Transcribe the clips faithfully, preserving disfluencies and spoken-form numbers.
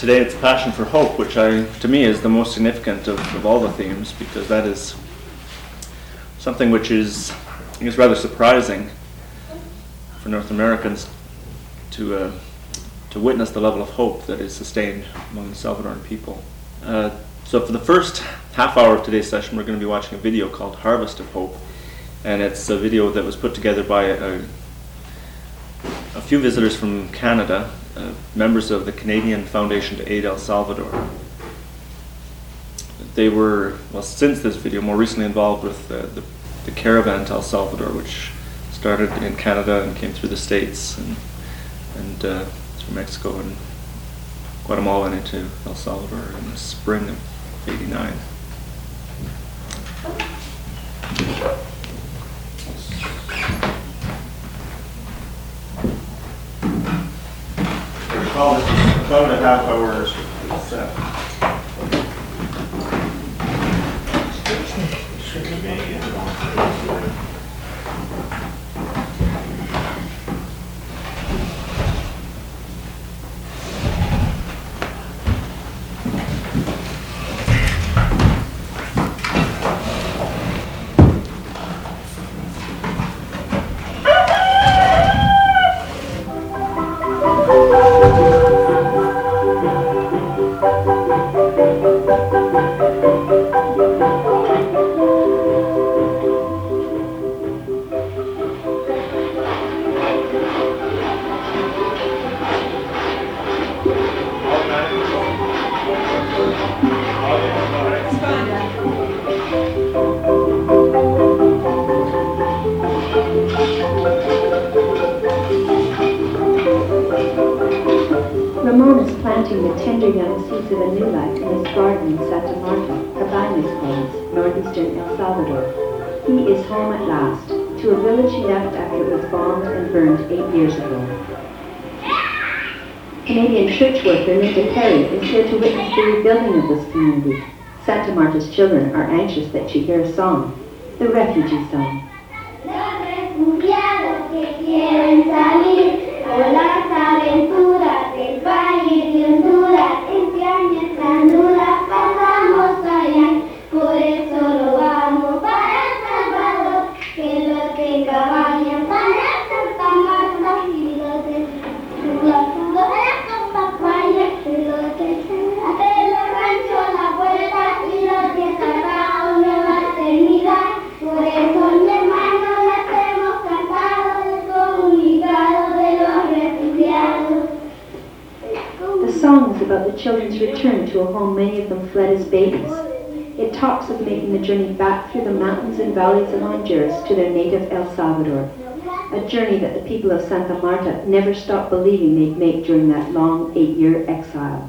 Today it's Passion for Hope, which I, to me is the most significant of, of all the themes, because that is something which is, I think, is rather surprising for North Americans to uh, to witness the level of hope that is sustained among the Salvadoran people. Uh, so for the first half hour of today's session, we're going to be watching a video called Harvest of Hope, and it's a video that was put together by a, a few visitors from Canada, uh, members of the Canadian Foundation to Aid El Salvador. They were, well, since this video, more recently involved with uh, the, the Caravan to El Salvador, which started in Canada and came through the States and, and uh, through Mexico and Guatemala and into El Salvador in the spring of eighty-nine. I recall this is about a half hour set. The tender young seeds of a new life in his garden in Santa Marta, Cabañas calls, northeastern El Salvador. He is home at last, to a village he left after it was bombed and burned eight years ago. Canadian church worker Linda Perry is here to witness the rebuilding of this community. Santa Marta's children are anxious that she hear a song, the refugee song. About the children's return to a home many of them fled as babies. It talks of making the journey back through the mountains and valleys of Honduras to their native El Salvador, a journey that the people of Santa Marta never stopped believing they'd make during that long eight-year exile.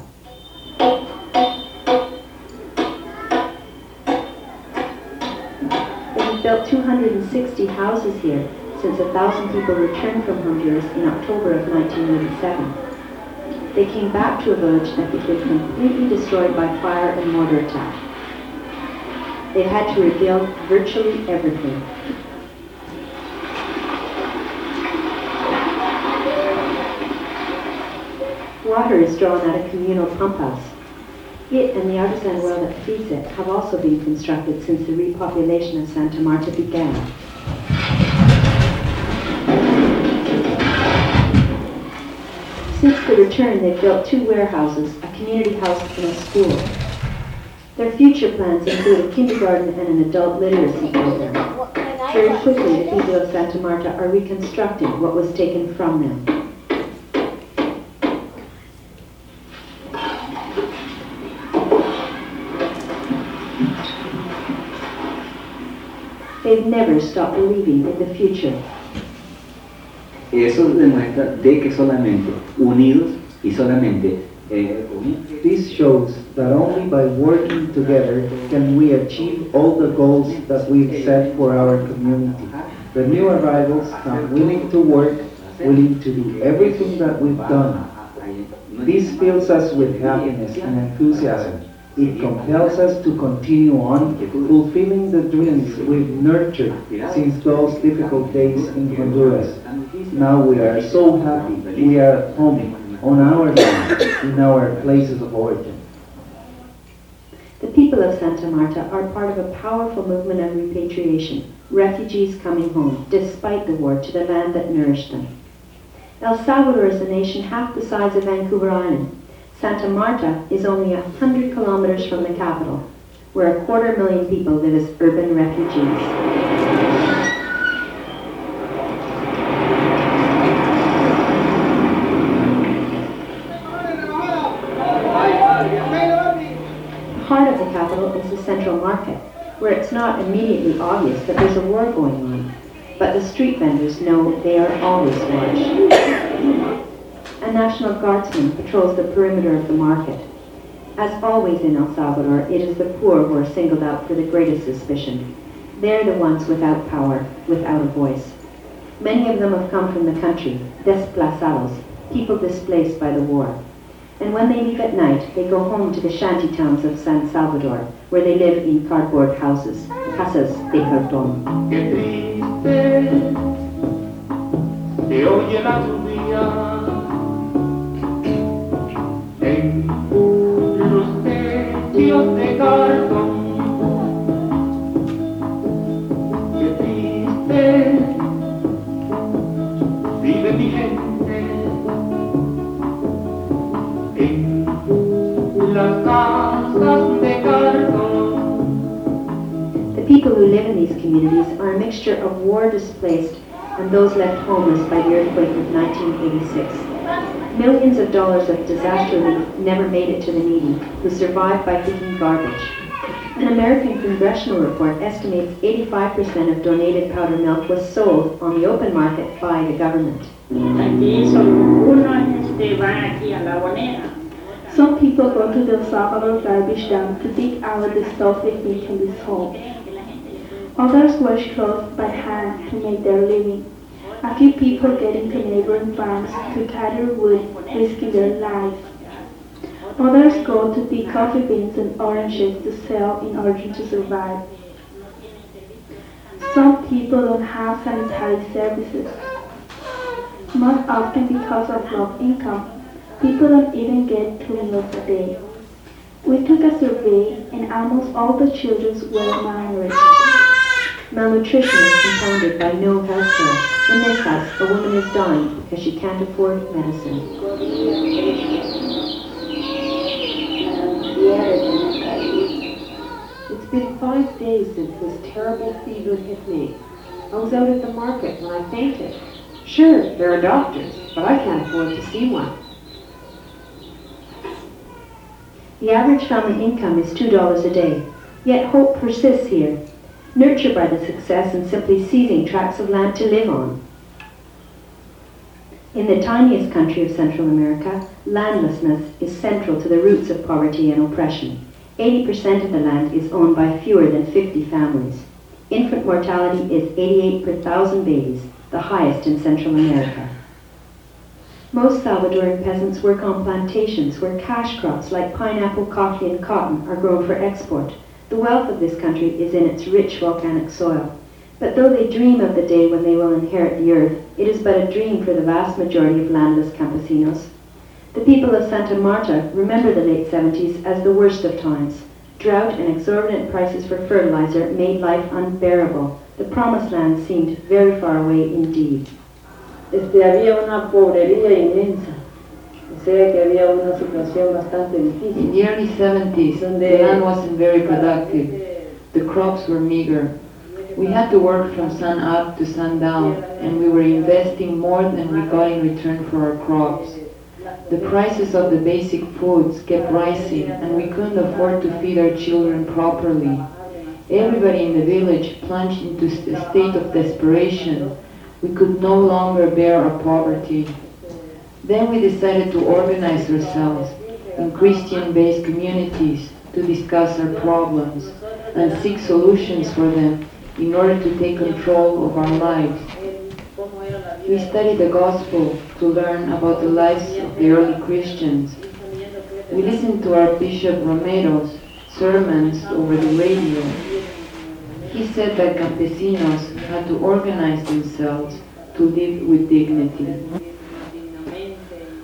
They have built two hundred sixty houses here since a thousand people returned from Honduras in October of nineteen eighty-seven. They came back to a village that had been completely destroyed by fire and mortar attack. They had to rebuild virtually everything. Water is drawn at a communal pump house. It and the artisan well that feeds it have also been constructed since the repopulation of Santa Marta began. Since the return, they've built two warehouses, a community house, and a school. Their future plans include a kindergarten and an adult literacy program. Very quickly, the people of Santa Marta are reconstructing what was taken from them. They've never stopped believing in the future. Eso demuestra de que solamente unidos y solamente eh, This shows that only by working together can we achieve all the goals that we've set for our community. The new arrivals come willing to work, willing to do everything that we've done. This fills us with happiness and enthusiasm. It compels us to continue on, fulfilling the dreams we've nurtured since those difficult days in Honduras. Now we are so happy we are at home on our land, in our places of origin. The people of Santa Marta are part of a powerful movement of repatriation, refugees coming home, despite the war, to the land that nourished them. El Salvador is a nation half the size of Vancouver Island. Santa Marta is only a hundred kilometers from the capital, where a quarter million people live as urban refugees. The heart of the capital is the central market, where it's not immediately obvious that there's a war going on, but the street vendors know they are always watched. A National Guardsman patrols the perimeter of the market. As always in El Salvador, it is the poor who are singled out for the greatest suspicion. They're the ones without power, without a voice. Many of them have come from the country, desplazados, people displaced by the war. And when they leave at night, they go home to the shanty towns of San Salvador, where they live in cardboard houses, casas de cartón. Qué triste se oye la lluvia en los techos de cartón. Qué triste vive mi gente en las casas de cartón. The people who live in these communities are a mixture of war-displaced and those left homeless by the earthquake of nineteen eighty-six. Millions of dollars of disaster relief never made it to the needy, who survived by picking garbage. An American congressional report estimates eighty-five percent of donated powdered milk was sold on the open market by the government. Aquí solo uno este, van aquí a la bonera. Some people go to the El Salvador garbage dump to dig out the stuff they need from this home. Others wash clothes by hand to make their living. A few people get into neighboring farms to gather wood, risking their lives. Others go to pick coffee beans and oranges to sell in order to survive. Some people don't have sanitary services. Most often because of low income, people don't even get two meals a day. We took a survey and almost all the children were malnourished. Malnutrition is compounded by no health care. In this house, a woman is dying because she can't afford medicine. It's been five days since this terrible fever hit me. I was out at the market when I fainted. Sure, there are doctors, but I can't afford to see one. The average family income is two dollars a day, yet hope persists here, nurtured by the success in simply seizing tracts of land to live on. In the tiniest country of Central America, landlessness is central to the roots of poverty and oppression. eighty percent of the land is owned by fewer than fifty families. Infant mortality is eighty-eight per thousand babies, the highest in Central America. Most Salvadoran peasants work on plantations where cash crops like pineapple, coffee, and cotton are grown for export. The wealth of this country is in its rich volcanic soil. But though they dream of the day when they will inherit the earth, it is but a dream for the vast majority of landless campesinos. The people of Santa Marta remember the late seventies as the worst of times. Drought and exorbitant prices for fertilizer made life unbearable. The promised land seemed very far away indeed. Este, había una pobrería inmensa, o sea que había una situación bastante difícil. In the early seventies, the land wasn't very productive. The crops were meager. We had to work from sun up to sundown, and we were investing more than we got in return for our crops. The prices of the basic foods kept rising, and we couldn't afford to feed our children properly. Everybody in the village plunged into a state of desperation. We could no longer bear our poverty. Then we decided to organize ourselves in Christian-based communities to discuss our problems and seek solutions for them in order to take control of our lives. We studied the gospel to learn about the lives of the early Christians. We listened to our Bishop Romero's sermons over the radio. He said that campesinos had to organize themselves to live with dignity.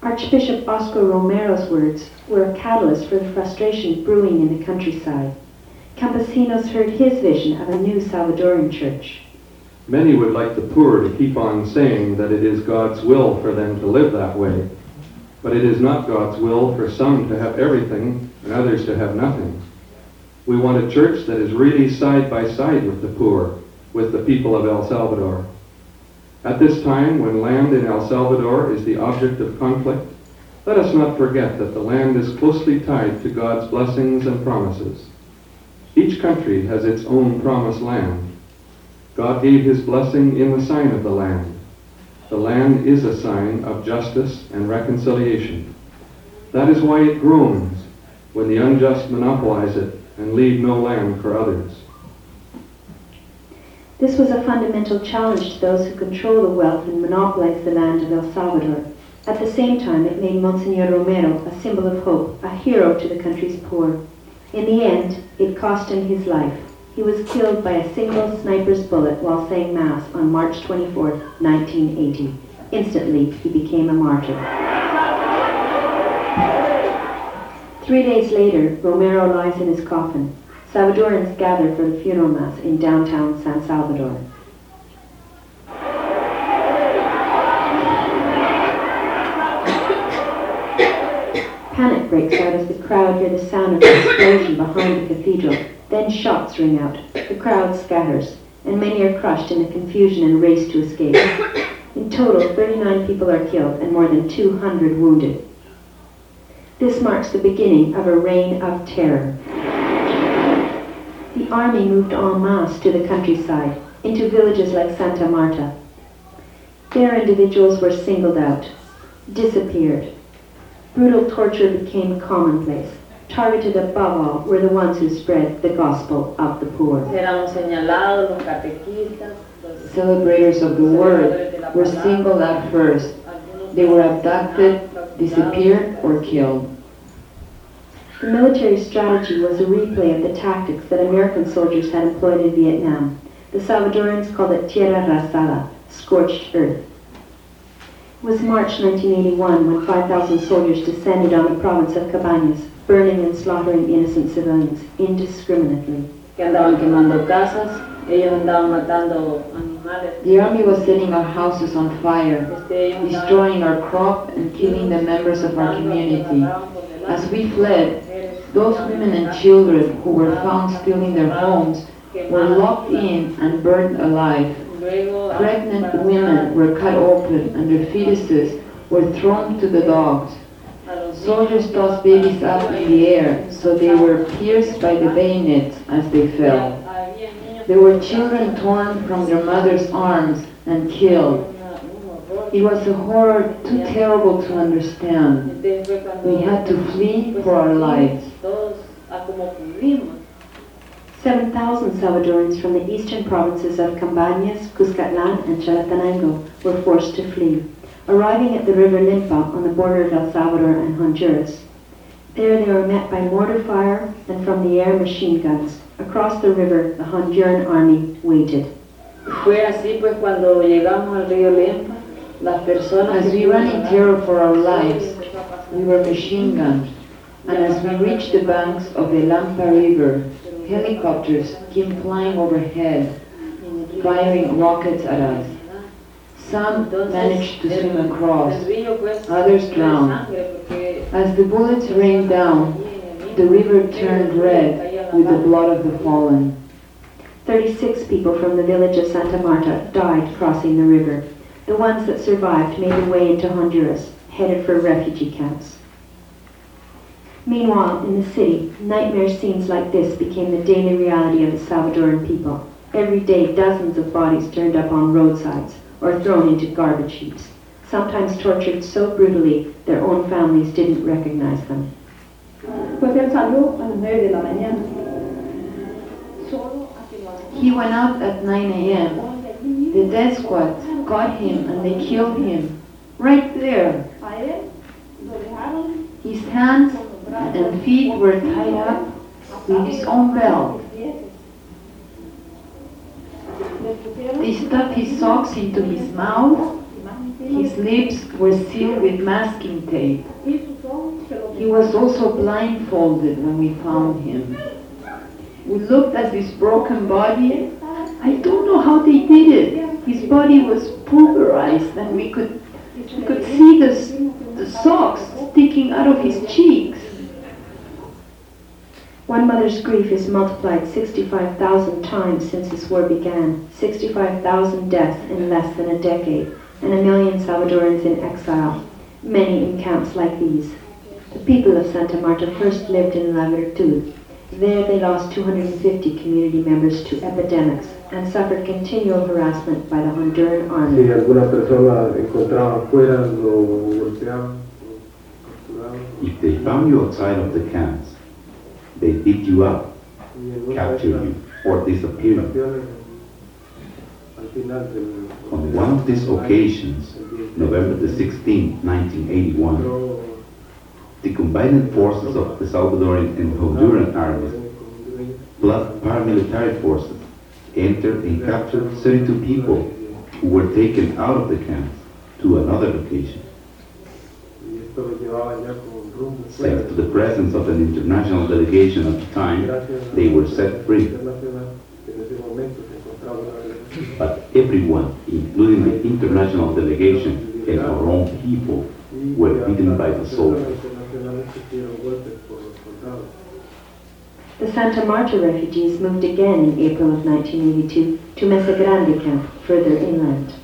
Archbishop Oscar Romero's words were a catalyst for the frustration brewing in the countryside. Campesinos heard his vision of a new Salvadoran church. Many would like the poor to keep on saying that it is God's will for them to live that way, but it is not God's will for some to have everything and others to have nothing. We want a church that is really side by side with the poor, with the people of El Salvador. At this time, when land in El Salvador is the object of conflict, let us not forget that the land is closely tied to God's blessings and promises. Each country has its own promised land. God gave his blessing in the sign of the land. The land is a sign of justice and reconciliation. That is why it groans when the unjust monopolize it and leave no land for others. This was a fundamental challenge to those who control the wealth and monopolize the land of El Salvador. At the same time, it made Monsignor Romero a symbol of hope, a hero to the country's poor. In the end, it cost him his life. He was killed by a single sniper's bullet while saying Mass on March twenty-fourth, nineteen eighty. Instantly, he became a martyr. Three days later, Romero lies in his coffin. Salvadorans gather for the funeral Mass in downtown San Salvador. Panic breaks out as the crowd hear the sound of the explosion behind the cathedral. Then shots ring out. The crowd scatters, and many are crushed in the confusion and race to escape. In total, thirty-nine people are killed and more than two hundred wounded. This marks the beginning of a reign of terror. The army moved en masse to the countryside, into villages like Santa Marta. There individuals were singled out, disappeared. Brutal torture became commonplace. Targeted above all were the ones who spread the gospel of the poor. Celebrators of the word were singled out first. They were abducted, disappeared, or killed. The military strategy was a replay of the tactics that American soldiers had employed in Vietnam. The Salvadorans called it tierra arrasada, scorched earth. It was March nineteen eighty-one when five thousand soldiers descended on the province of Cabañas, burning and slaughtering innocent civilians indiscriminately. Que andaban quemando casas, ellos andaban matando animales. The army was setting our houses on fire, destroying our crop and killing the members of our community. As we fled, those women and children who were found still in their homes were locked in and burned alive. Pregnant women were cut open and their fetuses were thrown to the dogs. Soldiers tossed babies up in the air so they were pierced by the bayonets as they fell. There were children torn from their mother's arms and killed. It was a horror too terrible to understand. We had to flee for our lives. seven thousand Salvadorans from the eastern provinces of Cabañas, Cuscatlan, and Chalatenango were forced to flee, arriving at the river Limpa on the border of El Salvador and Honduras. There they were met by mortar fire and from the air machine guns. Across the river, the Honduran army waited. Fue así pues cuando llegamos al río Lempa, las personas As we ran in terror for our lives, we were machine gunned, and as we reached the banks of the Lampa River, helicopters came flying overhead, firing rockets at us. Some managed to swim across, others drowned. As the bullets rained down, the river turned red with the blood of the fallen. thirty-six people from the village of Santa Marta died crossing the river. The ones that survived made their way into Honduras, headed for refugee camps. Meanwhile, in the city, nightmare scenes like this became the daily reality of the Salvadoran people. Every day, dozens of bodies turned up on roadsides or thrown into garbage heaps, sometimes tortured so brutally their own families didn't recognize them. Pues él salió a las nueve de la mañana. He went out at nine a m The death squad got him and they killed him. Right there. His hands and feet were tied up with his own belt. They stuffed his socks into his mouth. His lips were sealed with masking tape. He was also blindfolded when we found him. We looked at his broken body. I don't know how they did it. His body was pulverized and we could, we could see the, the socks sticking out of his cheeks. One mother's grief is multiplied sixty-five thousand times since this war began, sixty-five thousand deaths in less than a decade, and a million Salvadorans in exile, many in camps like these. The people of Santa Marta first lived in La Virtud. There they lost two hundred fifty community members to epidemics and suffered continual harassment by the Honduran army. Si alguna persona encontraba afuera, lo golpeaban, lo torturaban. If they found you outside of the camps, they beat you up, capture you, or disappear you. On one of these occasions, November the sixteenth, nineteen eighty-one, the combined forces of the Salvadoran and Honduran armies, plus paramilitary forces, entered and captured thirty-two people who were taken out of the camps to another location. Thanks to the presence of an international delegation at the time, they were set free. But everyone, including the international delegation and our own people, were beaten by the soldiers. The Santa Marta refugees moved again in April of nineteen eighty-two to Mesa Grande camp, further inland.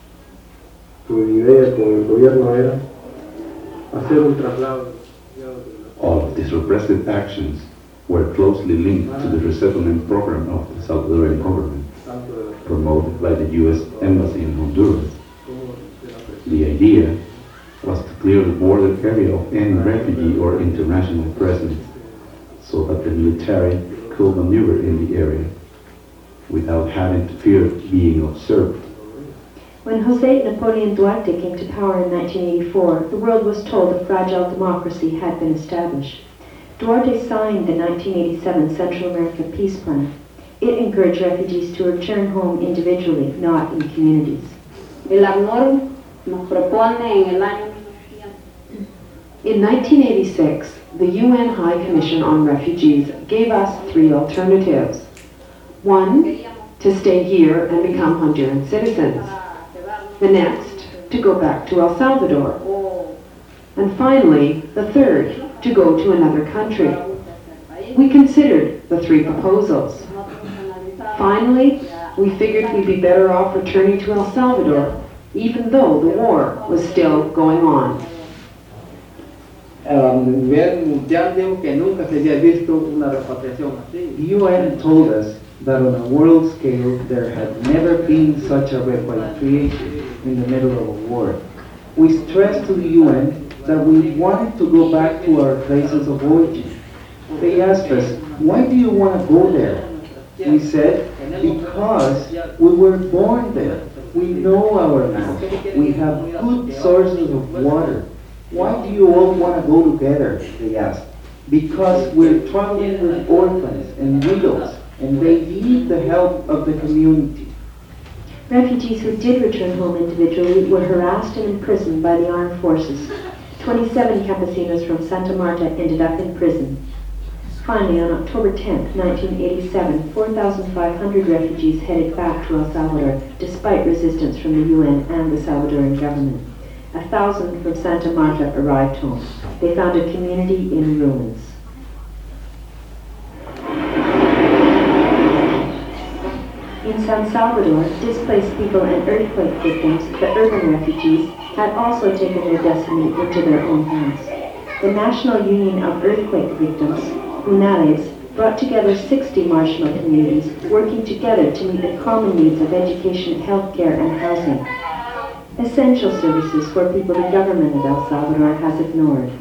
All of these repressive actions were closely linked to the resettlement program of the Salvadoran government, promoted by the U S Embassy in Honduras. The idea was to clear the border area of any refugee or international presence so that the military could maneuver in the area without having to fear being observed. When José Napoleon Duarte came to power in nineteen eighty-four, the world was told a fragile democracy had been established. Duarte signed the nineteen eighty-seven Central America Peace Plan. It encouraged refugees to return home individually, not in communities. El ACNUR nos propone en el año In nineteen eighty-six, the U N High Commission on Refugees gave us three alternatives. One, to stay here and become Honduran citizens. The next, to go back to El Salvador. And finally, the third, to go to another country. We considered the three proposals. Finally, we figured we'd be better off returning to El Salvador, even though the war was still going on. A nivel mundial digo que nunca se había visto una repatriación así. The U N told us that on a world scale there had never been such a repatriation in the middle of a war. We stressed to the U N that we wanted to go back to our places of origin. They asked us, why do you want to go there? We said, because we were born there. We know our land. We have good sources of water. Why do you all want to go together? They asked. Because we're traveling with orphans and widows, and they need the help of the community. Refugees who did return home individually were harassed and imprisoned by the armed forces. twenty-seven campesinos from Santa Marta ended up in prison. Finally, on October tenth, nineteen eighty-seven, four thousand five hundred refugees headed back to El Salvador, despite resistance from the U N and the Salvadoran government. A thousand from Santa Marta arrived home. They found a community in ruins. In San Salvador, displaced people and earthquake victims, the urban refugees, had also taken their destiny into their own hands. The National Union of Earthquake Victims, UNALES, brought together sixty marginal communities, working together to meet the common needs of education, healthcare, and housing. Essential services for people the government of El Salvador has ignored.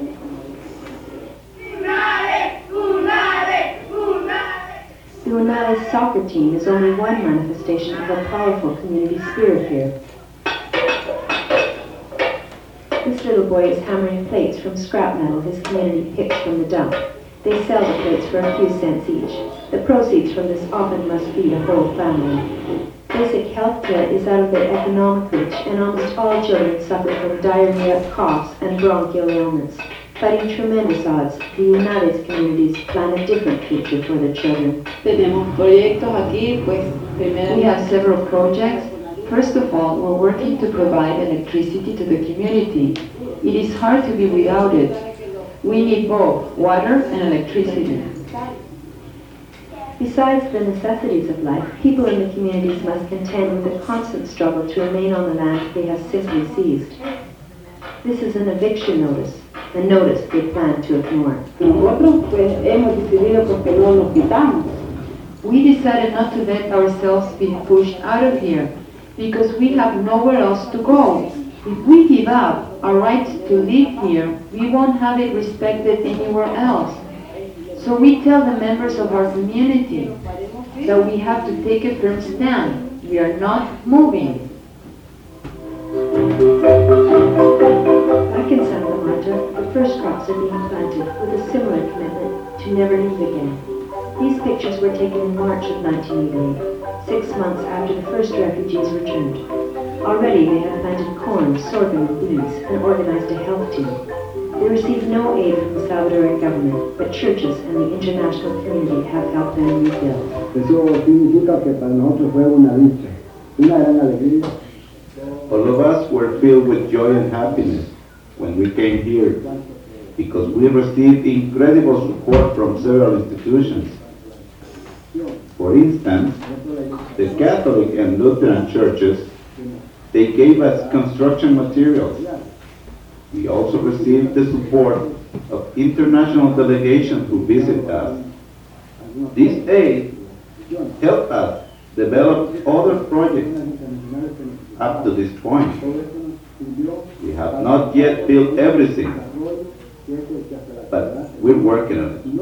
The UNALES soccer team is only one manifestation of a powerful community spirit here. This little boy is hammering plates from scrap metal his community picks from the dump. They sell the plates for a few cents each. The proceeds from this often must feed a whole family. Basic health care is out of their economic reach, and almost all children suffer from diarrhea, coughs, and bronchial ailments. Fighting tremendous odds, the United communities plan a different future for their children. Tenemos proyectos aquí, pues, we have several projects. First of all, we're working to provide electricity to the community. It is hard to be without it. We need both water and electricity. Besides the necessities of life, people in the communities must contend with the constant struggle to remain on the land they have simply seized. This is an eviction notice, a notice they plan to ignore. Nosotros pues hemos decidido porque no nos quitamos. We decided not to let ourselves be pushed out of here because we have nowhere else to go. If we give up our right to live here, we won't have it respected anywhere else. So we tell the members of our community that we have to take a firm stand. We are not moving. Back in Santa Marta, the first crops are being planted with a similar commitment to never leave again. These pictures were taken in March of nineteen eighty-eight, six months after the first refugees returned. Already they had planted corn, sorghum, and beans, and organized a health team. They received no aid from the Salvadoran government, but churches and the international community have helped them rebuild. Eso significa que para nosotros fue una dicha, una gran alegría. All of us were filled with joy and happiness when we came here because we received incredible support from several institutions. For instance, the Catholic and Lutheran churches, they gave us construction materials. We also received the support of international delegations who visit us. This aid helped us develop other projects up to this point. We have not yet built everything, but we're working on it.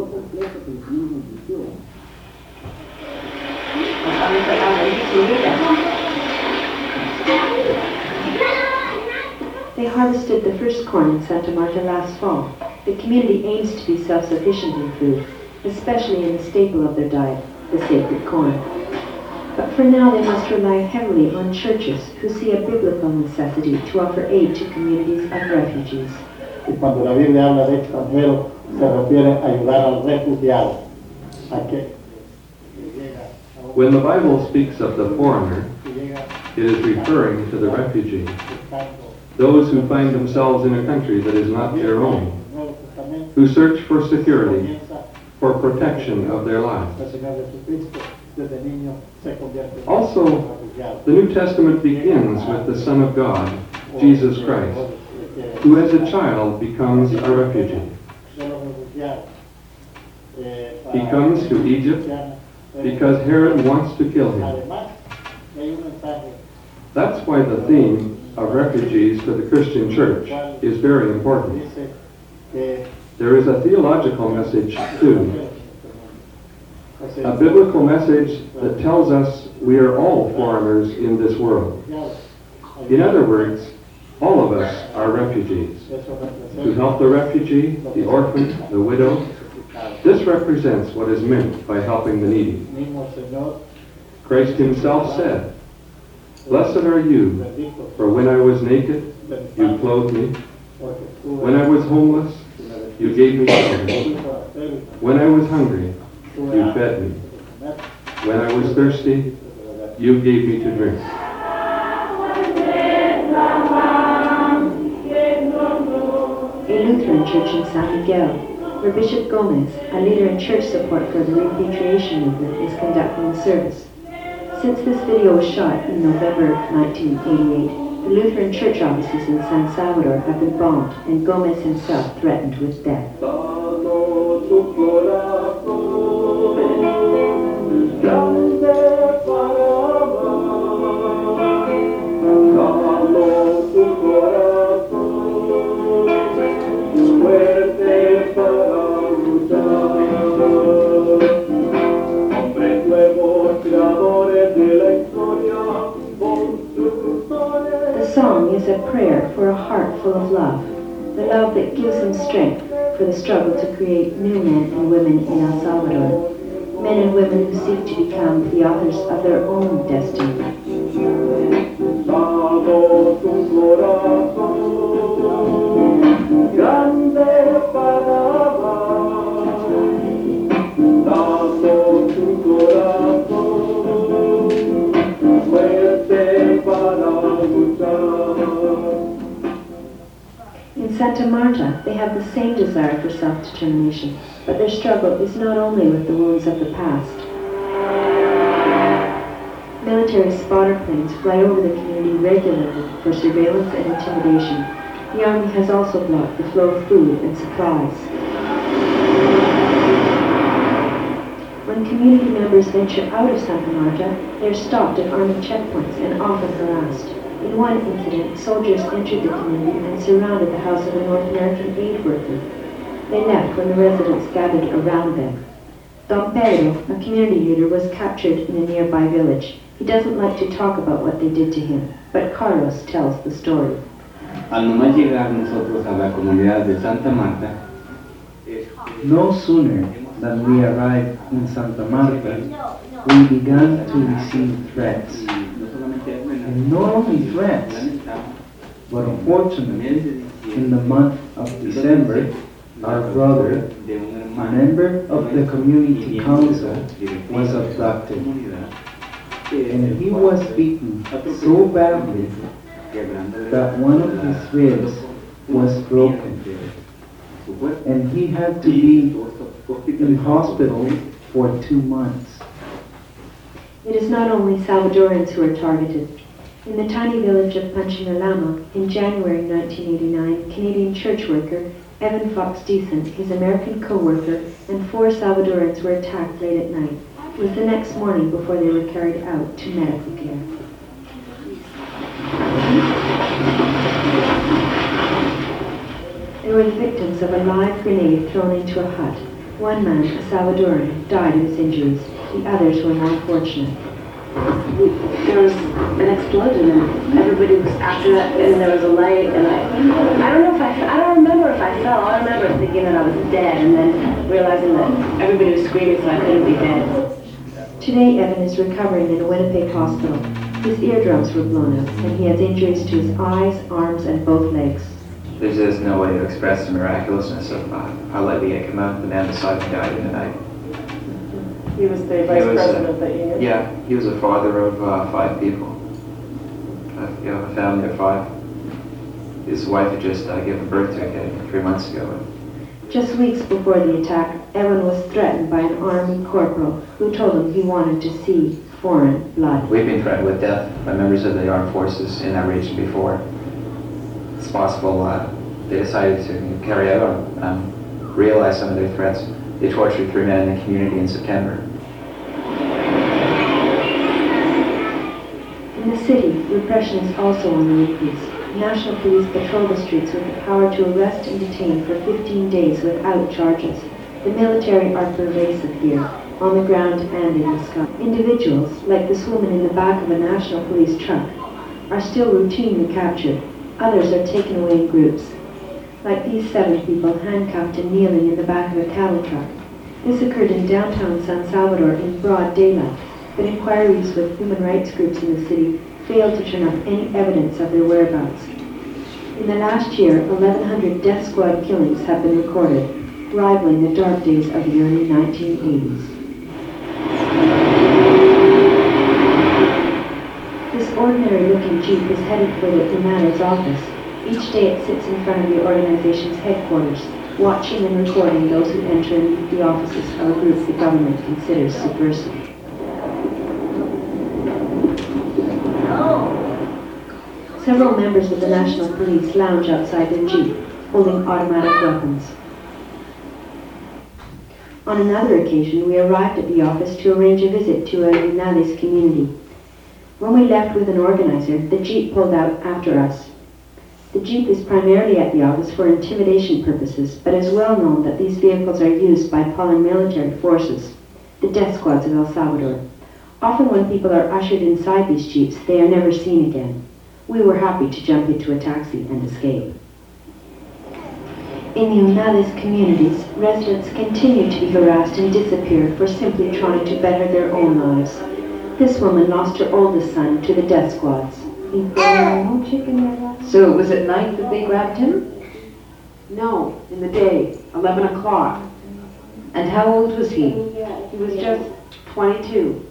They harvested the first corn in Santa Marta last fall. The community aims to be self-sufficient in food, especially in the staple of their diet, the sacred corn. But for now they must rely heavily on churches who see a biblical necessity to offer aid to communities of refugees. Y cuando la Biblia habla de extranjeros, se refiere a ayudar al refugiado. ¿A qué? When the Bible speaks of the foreigner, it is referring to the refugee, those who find themselves in a country that is not their own, who search for security, for protection of their lives. Also, the New Testament begins with the Son of God, Jesus Christ, who as a child becomes a refugee. He comes to Egypt because Herod wants to kill him. That's why the theme of refugees for the Christian church is very important. There is a theological message too, a biblical message that tells us we are all foreigners in this world. In other words, all of us are refugees. To help the refugee, the orphan, the widow, this represents what is meant by helping the needy. Christ himself said, "Blessed are you, for when I was naked, you clothed me. When I was homeless, you gave me shelter. When I was hungry, you fed me. When I was thirsty, you gave me to drink." A Lutheran church in San Miguel, where Bishop Gomez, a leader in church support for the repatriation movement, is conducting the service. Since this video was shot in November nineteen eighty-eight, the Lutheran church offices in San Salvador have been bombed and Gomez himself threatened with death. The song is a prayer for a heart full of love, the love that gives them strength for the struggle to create new men and women in El Salvador, men and women who seek to become the authors of their own destiny. dando tu corazón grande Panamá, dando tu corazón fuerte para luchar. In Santa Marta, they have the same desire for self-determination, but their struggle is not only with the wounds of the past. Military spotter planes fly over the community regularly for surveillance and intimidation. The army has also blocked the flow of food and supplies. When community members venture out of Santa Marta, they are stopped at army checkpoints and often harassed. In one incident, soldiers entered the community and surrounded the house of a North American aid worker. They left when the residents gathered around them. Don Pedro, a community leader, was captured in a nearby village. He doesn't like to talk about what they did to him, but Carlos tells the story. Al nomás llegar nosotros a la comunidad de Santa Marta, No sooner than we arrived in Santa Marta, we began to receive threats. And not only threats, but unfortunately, in the month of December, our brother, a member of the community council, was abducted. And he was beaten so badly that one of his ribs was broken. And he had to be in hospital for two months. It is not only Salvadorans who are targeted. In the tiny village of Panchinalama, in January nineteen eighty-nine, Canadian church worker Evan Fox Deason, his American co-worker, and four Salvadorans were attacked late at night. It was the next morning before they were carried out to medical care. They were the victims of a live grenade thrown into a hut. One man, a Salvadoran, died of his injuries. The others were more fortunate. There was an explosion and everybody was after that, and there was a light, and I, I don't know if I, I don't remember if I fell. I remember thinking that I was dead, and then realizing that everybody was screaming, so I couldn't be dead. Today, Evan is recovering in a Winnipeg hospital. His eardrums were blown out, and he has injuries to his eyes, arms, and both legs. There's just no way to express the miraculousness of uh, how lightly I came out. The man beside me died in the night. He was the vice was, president uh, that year? Yeah, he was a father of uh, five people. Uh, you know, a family of five. His wife had just uh, given birth to a kid three months ago. Just weeks before the attack, Evan was threatened by an army corporal who told him he wanted to see foreign blood. We've been threatened with death by members of the armed forces in that region before. It's possible uh, they decided to carry out or um, realize some of their threats. They tortured three men in the community in September. In the city, repression is also on the increase. National police patrol the streets with the power to arrest and detain for fifteen days without charges. The military are pervasive here, on the ground and in the sky. Individuals, like this woman in the back of a national police truck, are still routinely captured. Others are taken away in groups, like these seven people handcuffed and kneeling in the back of a cattle truck. This occurred in downtown San Salvador in broad daylight, but inquiries with human rights groups in the city failed to turn up any evidence of their whereabouts. In the last year, eleven hundred death squad killings have been recorded, rivaling the dark days of the early nineteen eighties. This ordinary-looking jeep is headed for the Humana's office. Each day it sits in front of the organization's headquarters, watching and recording those who enter and leave the offices of a group the government considers subversive. Several members of the National Police lounge outside their jeep, holding automatic weapons. On another occasion, we arrived at the office to arrange a visit to a Linares community. When we left with an organizer, the jeep pulled out after us. The jeep is primarily at the office for intimidation purposes, but it is well known that these vehicles are used by paramilitary forces, the death squads of El Salvador. Often when people are ushered inside these jeeps, they are never seen again. We were happy to jump into a taxi and escape. In the Unales communities, residents continue to be harassed and disappear for simply trying to better their own lives. This woman lost her oldest son to the death squads. So it was at night that they grabbed him? No, in the day, eleven o'clock. And how old was he? He was just twenty-two.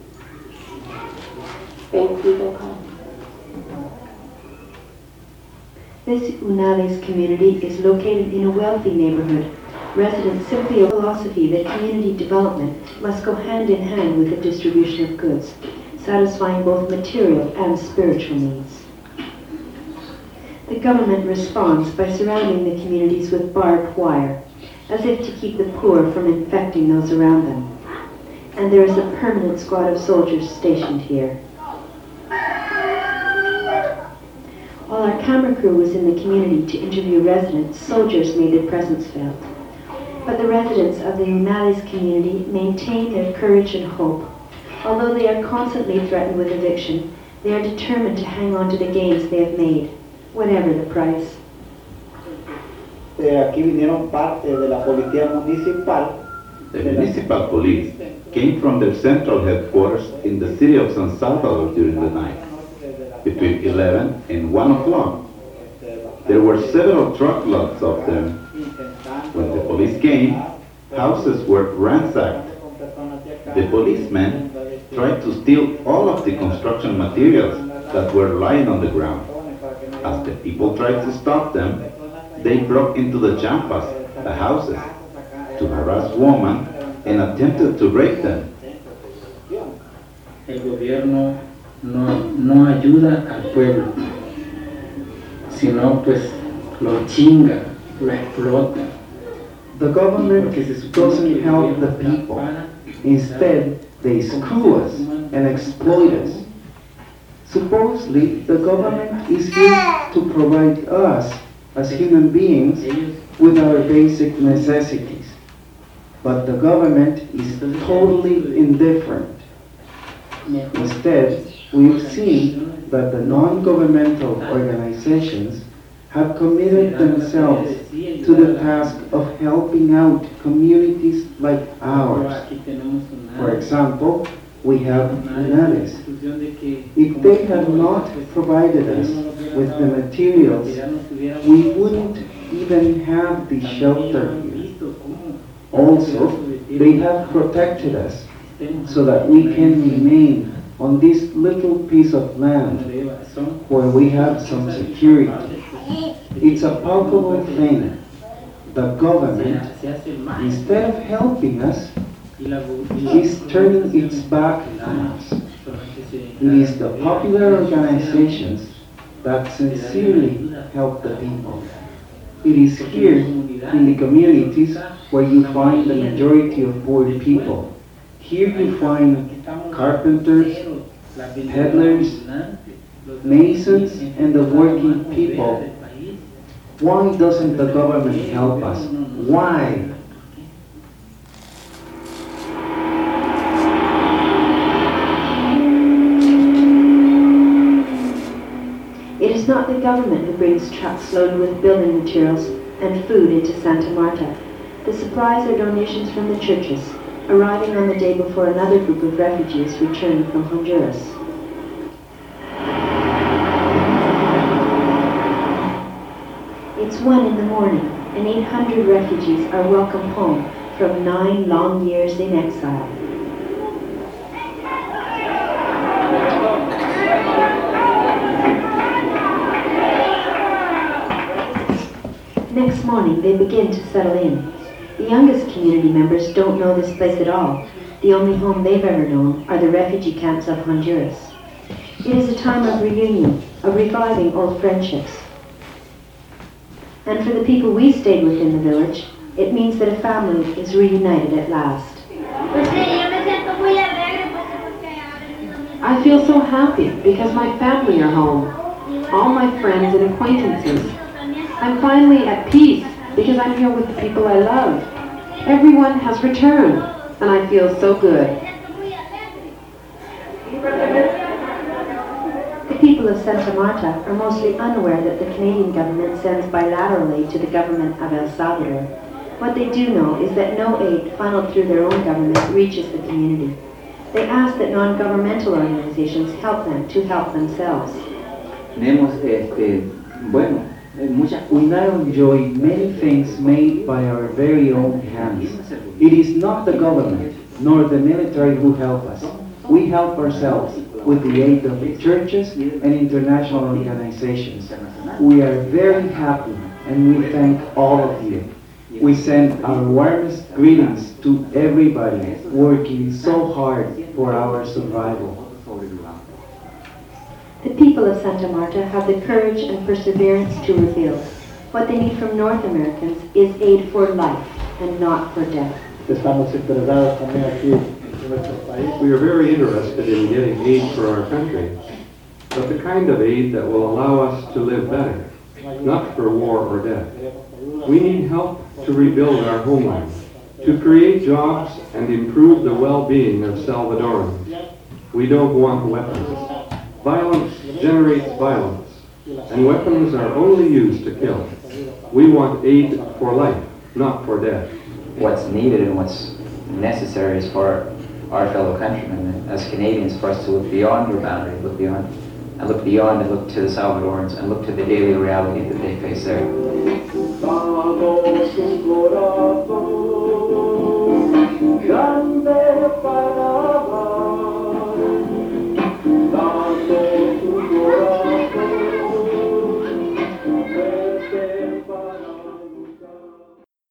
This Unales community is located in a wealthy neighborhood. Residents simply a philosophy that community development must go hand in hand with the distribution of goods, satisfying both material and spiritual needs. The government responds by surrounding the communities with barbed wire, as if to keep the poor from infecting those around them. And there is a permanent squad of soldiers stationed here. While our camera crew was in the community to interview residents, soldiers made their presence felt. But the residents of the Unales community maintain their courage and hope. Although they are constantly threatened with eviction, they are determined to hang on to the gains they have made, whatever the price. Eh, aquí vinieron parte de la policía municipal. The municipal police came from their central headquarters in the city of San Salvador during the night, between eleven and one o'clock. There were several truckloads of them. When the police came, houses were ransacked. The policemen tried to steal all of the construction materials that were lying on the ground. As the people tried to stop them, they broke into the champas, the houses, to harass women and attempted to rape them. El gobierno no, no ayuda al pueblo, sino pues lo chinga, lo explota. The government doesn't help the people. Instead, they screw us and exploit us. Supposedly, the government is here to provide us, as human beings, with our basic necessities. But the government is totally indifferent. Instead, we've seen that the non-governmental organizations have committed themselves to the task of helping out communities like ours. For example, we have Unales. If they had not provided us with the materials, we wouldn't even have the shelter here. Also, they have protected us so that we can remain on this little piece of land where we have some security. It's a palpable thing. The government, instead of helping us, is turning its back on us. It is the popular organizations that sincerely help the people. It is here in the communities where you find the majority of poor people. Here you find carpenters, peddlers, masons, and the working people. Why doesn't the government help us? Why? It is not the government who brings trucks loaded with building materials and food into Santa Marta. The supplies are donations from the churches, arriving on the day before another group of refugees return from Honduras. It's one in the morning, and eight hundred refugees are welcomed home from nine long years in exile. Next morning, they begin to settle in. The youngest community members don't know this place at all. The only home they've ever known are the refugee camps of Honduras. It is a time of reunion, of reviving old friendships. And for the people we stayed with in the village, it means that a family is reunited at last. I feel so happy because my family are home, all my friends and acquaintances. I'm finally at peace because I'm here with the people I love. Everyone has returned, and I feel so good. The people of Santa Marta are mostly unaware that the Canadian government sends bilateral aid to the government of El Salvador. What they do know is that no aid funneled through their own government reaches the community. They ask that non-governmental organizations help them to help themselves. Tenemos, este, bueno, eh, muchas We now enjoy many things made by our very own hands. It is not the government nor the military who help us. We help ourselves with the aid of the churches and international organizations. We are very happy and we thank all of you. We send our warmest greetings to everybody working so hard for our survival. The people of Santa Marta have the courage and perseverance to rebuild. What they need from North Americans is aid for life and not for death. Estamos interesados también aquí en nuestro país. We are very interested in getting aid for our country, but the kind of aid that will allow us to live better, not for war or death. We need help to rebuild our homeland, to create jobs and improve the well-being of Salvadorans. We don't want weapons. Violence generates violence, and weapons are only used to kill. We want aid for life, not for death. What's needed and what's necessary is for our fellow countrymen, as Canadians, for us to look beyond our boundary, look beyond, and look beyond and look to the Salvadorans and look to the daily reality that they face there. Danos un corazón grande para amar. Danos un corazón fuerte para luchar.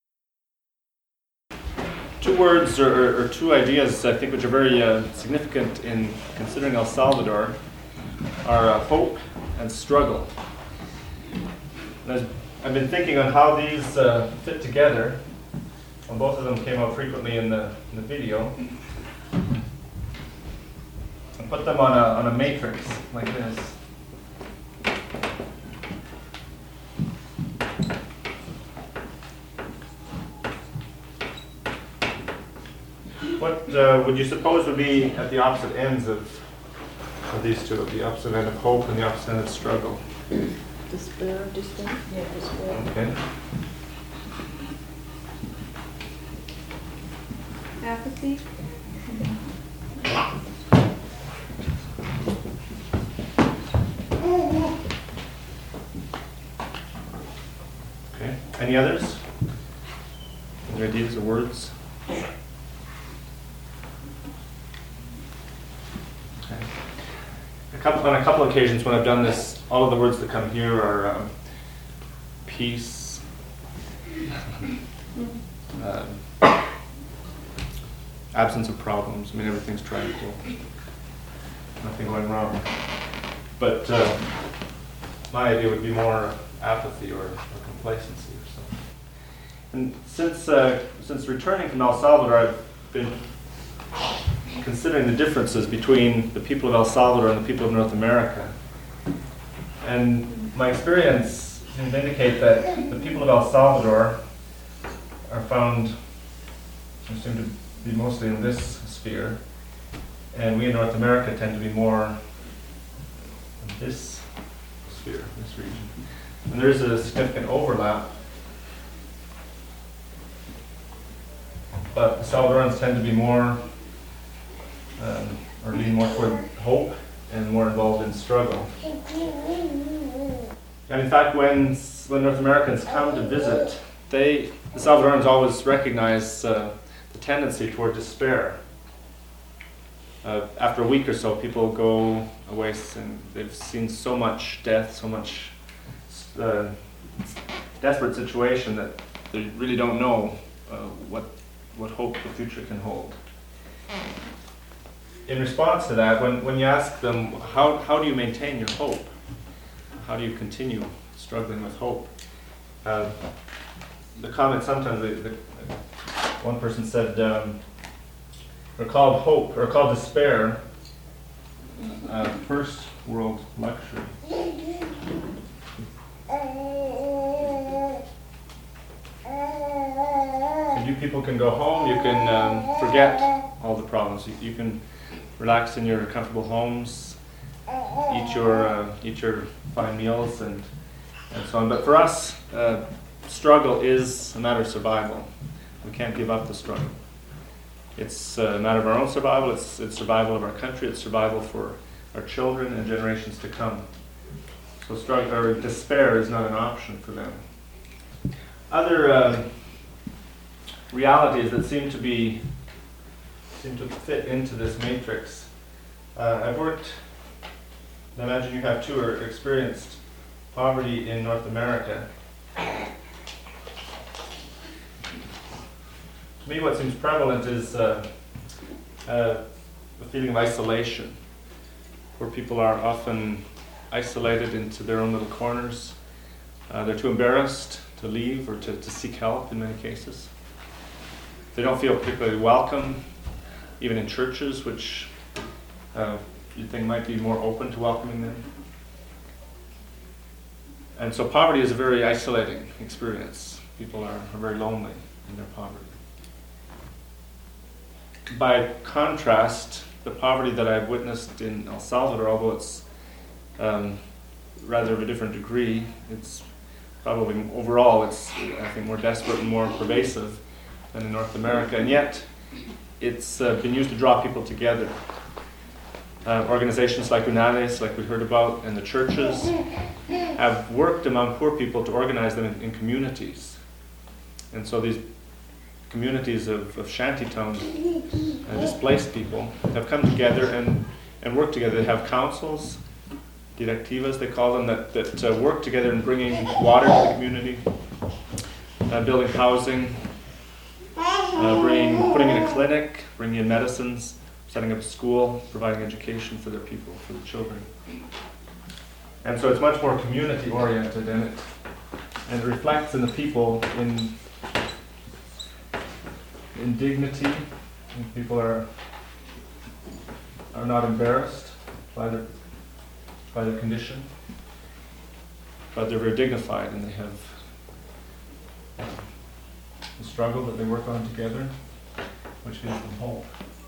Two words or, or two ideas I think which are very uh, significant in considering El Salvador are uh, hope and struggle. And as I've been thinking on how these uh, fit together, and both of them came out frequently in the, in the video. I put them on a, on a matrix like this. What uh, would you suppose would be at the opposite ends of, of these two, the opposite end of hope and the opposite end of struggle? Despair, despair, yeah, despair. Okay. Apathy. Okay. Any others? Any ideas or words? Okay. A couple, on a couple occasions when I've done this, all of the words that come here are um, peace, um, absence of problems. I mean, everything's tranquil, nothing going wrong. But uh, my idea would be more apathy or, or complacency or something. And since uh, since returning from El Salvador, I've been considering the differences between the people of El Salvador and the people of North America. And my experience seems to indicate that the people of El Salvador are found, seem to be mostly in this sphere, and we in North America tend to be more in this sphere, this region. And there is a significant overlap, but the Salvadorans tend to be more Um, or lean more toward hope and more involved in struggle. And in fact, when when North Americans come to visit, they the Salvadorans always recognize uh, the tendency toward despair. Uh, after a week or so, people go away and they've seen so much death, so much uh, desperate situation that they really don't know uh, what what hope the future can hold. In response to that, when, when you ask them, how, how do you maintain your hope? How do you continue struggling with hope? Uh, the comment sometimes, the, the, one person said, um, we're called hope, or called despair, uh, first world luxury. So you people can go home, you can um, forget all the problems. You, you can relax in your comfortable homes, eat your uh, eat your fine meals, and and so on. But for us, uh, struggle is a matter of survival. We can't give up the struggle. It's a matter of our own survival. It's it's survival of our country. It's survival for our children and generations to come. So struggle or despair is not an option for them. Other uh, realities that seem to be seem to fit into this matrix. Uh, I've worked. I imagine you have too, or experienced poverty in North America. To me, what seems prevalent is uh, uh, a feeling of isolation, where people are often isolated into their own little corners. Uh, they're too embarrassed to leave or to, to seek help in many cases. They don't feel particularly welcome, even in churches, which uh, you'd think might be more open to welcoming them. And so poverty is a very isolating experience. People are, are very lonely in their poverty. By contrast, the poverty that I've witnessed in El Salvador, although it's um, rather of a different degree, it's probably overall it's I think more desperate and more pervasive than in North America, and yet it's uh, been used to draw people together. Uh, organizations like UNADES, like we heard about, and the churches have worked among poor people to organize them in, in communities. And so these communities of, of shantytown uh, displaced people have come together and, and work together. They have councils, directivas they call them, that, that uh, work together in bringing water to the community, uh, building housing, uh, bringing, putting in a clinic, bringing in medicines, setting up a school, providing education for their people, for the children. And so it's much more community oriented, and it, and it reflects in the people in in dignity, and people are are not embarrassed by their by their condition, but they're very dignified, and they have the struggle that they work on together, which gives them hope.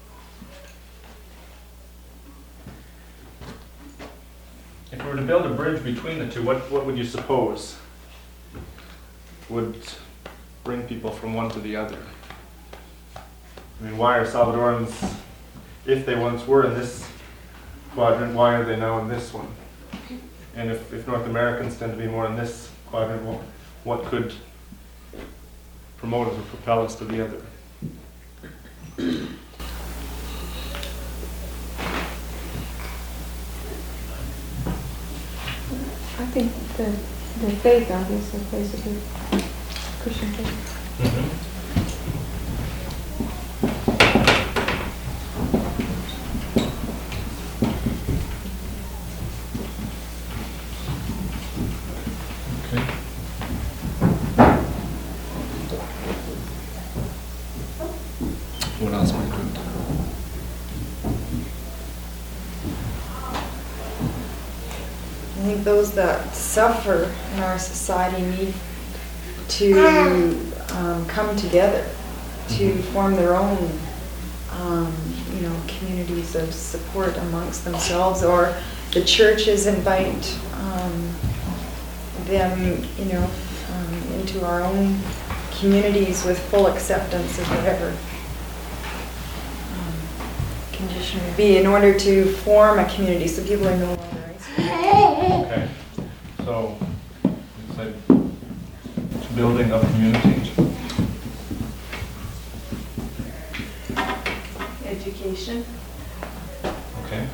If we were to build a bridge between the two, what, what would you suppose would bring people from one to the other? I mean, why are Salvadorans, if they once were in this quadrant, why are they now in this one? And if, if North Americans tend to be more in this quadrant, well, what could promote us or propel us to the other? I think the, the faith obviously plays a big Christian faith. Mm-hmm. What else might good? I think those that suffer in our society need to um, come together to form their own, um, you know, communities of support amongst themselves, or the churches invite um, them, you know, um, into our own communities with full acceptance of whatever um, condition would be, in order to form a community so people are no longer isolated. Okay, so it's like building a community. Education. Okay.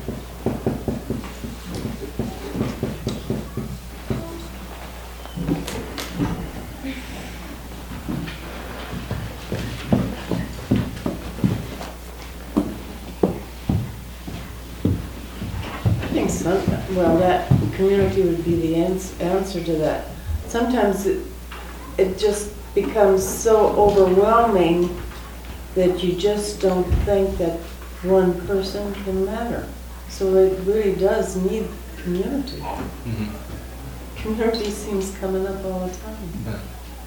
I think some, well, that community would be the ans- answer to that. Sometimes it, it just becomes so overwhelming that you just don't think that one person can matter. So it really does need community. Mm-hmm. Community seems coming up all the time. Yeah.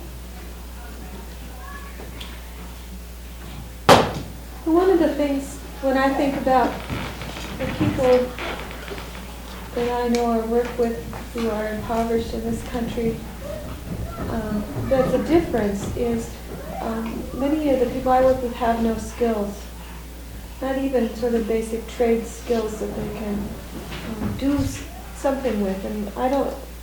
One of the things, when I think about the people that I know or work with who are impoverished in this country, um, that's a difference is um, many of the people I work with have no skills, not even sort of basic trade skills that they can um, do s- something with. And I don't,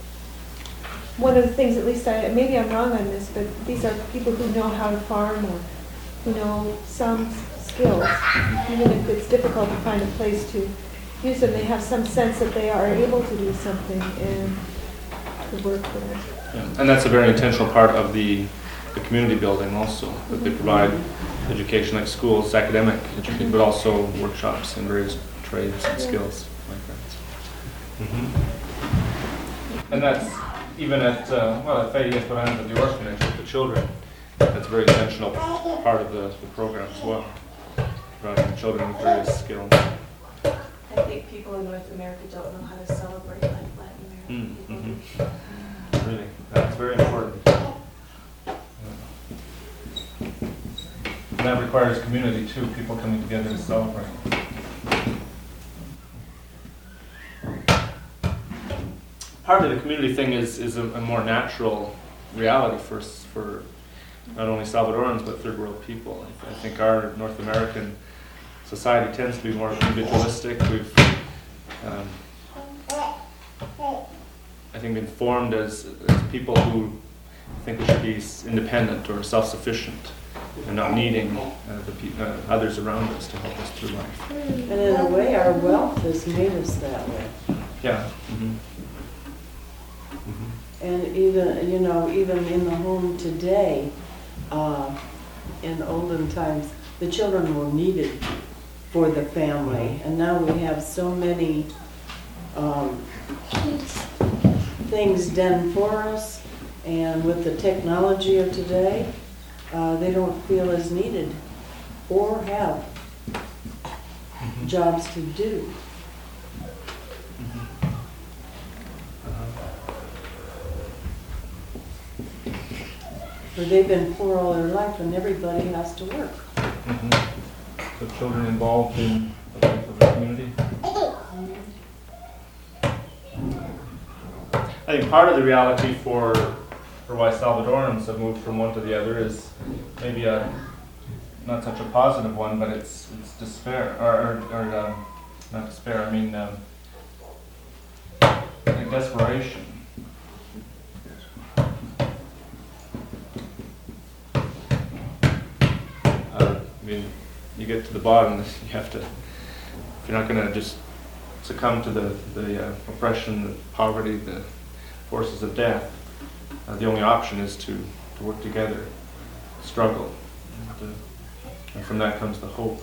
one of the things, at least I, maybe I'm wrong on this, but these are people who know how to farm or who know some s- skills. Even if it's difficult to find a place to use them, they have some sense that they are able to do something and to work for them. Yeah. And that's a very intentional part of the, the community building also, that they provide education like schools, academic education, but also workshops in various trades and skills like that. Mm-hmm. And that's even at, uh, well, at Fayette Esperanza, the orphanage with the children, that's a very intentional part of the, the program as well, providing children with various skills. I think people in North America don't know how to celebrate like Latin American people. Mm-hmm. Really, that's very important. And that requires community too, people coming together to celebrate. Partly the community thing is, is a, a more natural reality for, s- for not only Salvadorans but third world people. I, th- I think our North American society tends to be more individualistic. We've, um, I think, been formed as, as people who think we should be s- independent or self-sufficient and not needing uh, the pe- uh, others around us to help us through life. And in a way, our wealth has made us that way. Yeah. Mm-hmm. And even, you know, even in the home today, uh, in olden times, the children were needed for the family. And now we have so many um, things done for us. And with the technology of today, uh, they don't feel as needed or have jobs to do. For they've been poor all their life and everybody has to work. Mm-hmm. So children involved in the life of the community. I think part of the reality for for why Salvadorans have moved from one to the other is maybe a not such a positive one, but it's it's despair or or, or um, not despair. I mean um, like desperation. Uh, I mean, you get to the bottom, you have to. If you're not going to just succumb to the the uh, oppression, the poverty, the forces of death, uh, the only option is to, to work together, struggle, and, uh, and from that comes the hope.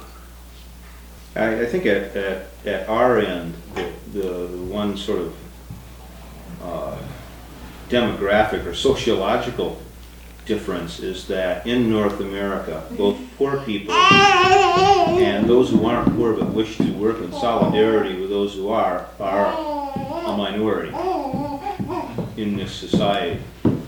I, I think at, at, at our end, the, the, the one sort of uh, demographic or sociological difference is that in North America, both poor people and those who aren't poor but wish to work in solidarity with those who are, are a minority in this society.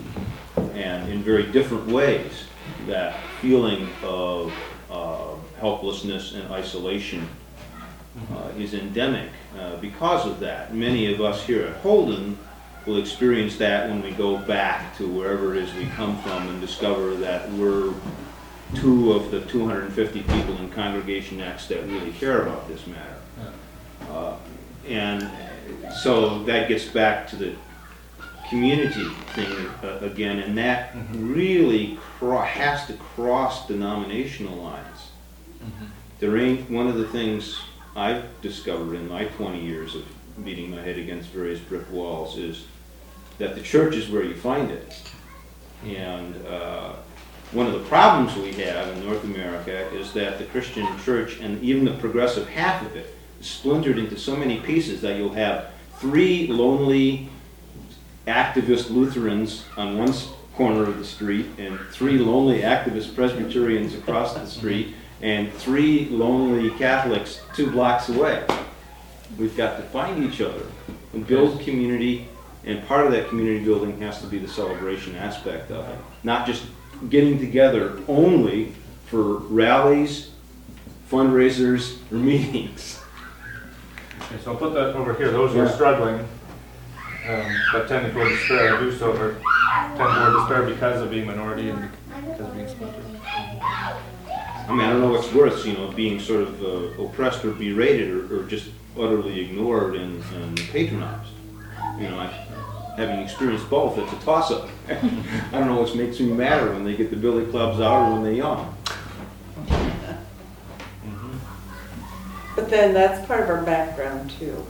And in very different ways, that feeling of uh, helplessness and isolation uh, is endemic uh, because of that. Many of us here at Holden will experience that when we go back to wherever it is we come from and discover that we're two of the two hundred fifty people in Congregation X that really care about this matter. Uh, and so that gets back to the community thing uh, again, and that mm-hmm. really cro- has to cross denominational lines. Mm-hmm. There ain't, one of the things I've discovered in my twenty years of beating my head against various brick walls is that the church is where you find it. And uh, one of the problems we have in North America is that the Christian church, and even the progressive half of it, is splintered into so many pieces that you'll have three lonely activist Lutherans on one corner of the street, and three lonely activist Presbyterians across the street, and three lonely Catholics two blocks away. We've got to find each other and build community, and part of that community building has to be the celebration aspect of it. Not just getting together only for rallies, fundraisers, or meetings. Okay, so I'll put that over here. Those who are struggling, um, but tend to go despair, do so, or tend to go despair because of being minority and because of being splintered. I mean, I don't know what's worse, you know, being sort of uh, oppressed or berated, or, or just utterly ignored and, and patronized. You know, I, having experienced both, it's a toss-up. I don't know which makes me madder, when they get the billy clubs out or when they yawn. But then that's part of our background too.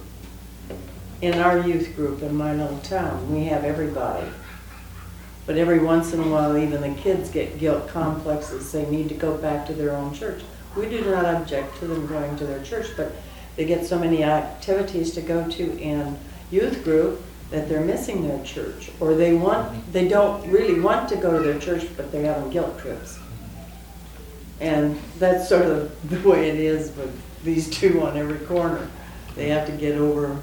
In our youth group in my little town, we have everybody. But every once in a while, even the kids get guilt complexes. They need to go back to their own church. We do not object to them going to their church, but they get so many activities to go to in youth group that they're missing their church. Or they want, they don't really want to go to their church, but they're having guilt trips. And that's sort of the way it is with these two on every corner. They have to get over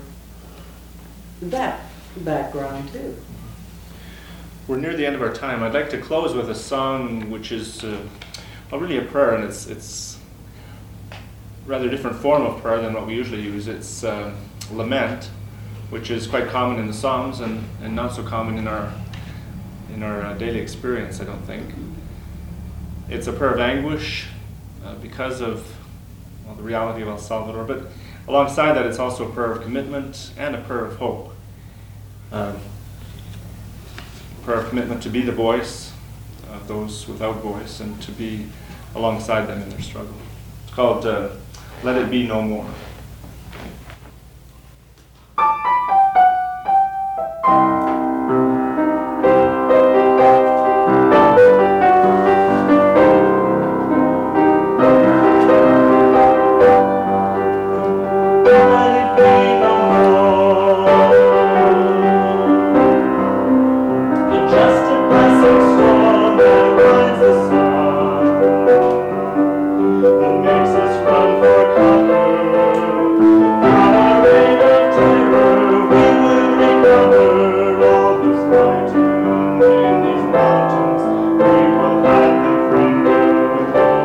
that background too. We're near the end of our time. I'd like to close with a song which is uh, well, really a prayer, and it's it's a rather different form of prayer than what we usually use. It's uh, lament, which is quite common in the Psalms and, and not so common in our in our uh, daily experience, I don't think. It's a prayer of anguish uh, because of well, the reality of El Salvador, but alongside that, it's also a prayer of commitment and a prayer of hope. Um, prayer of commitment to be the voice of those without voice and to be alongside them in their struggle. It's called uh, Let It Be No More.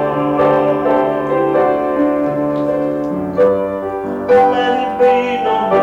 Let it be no more.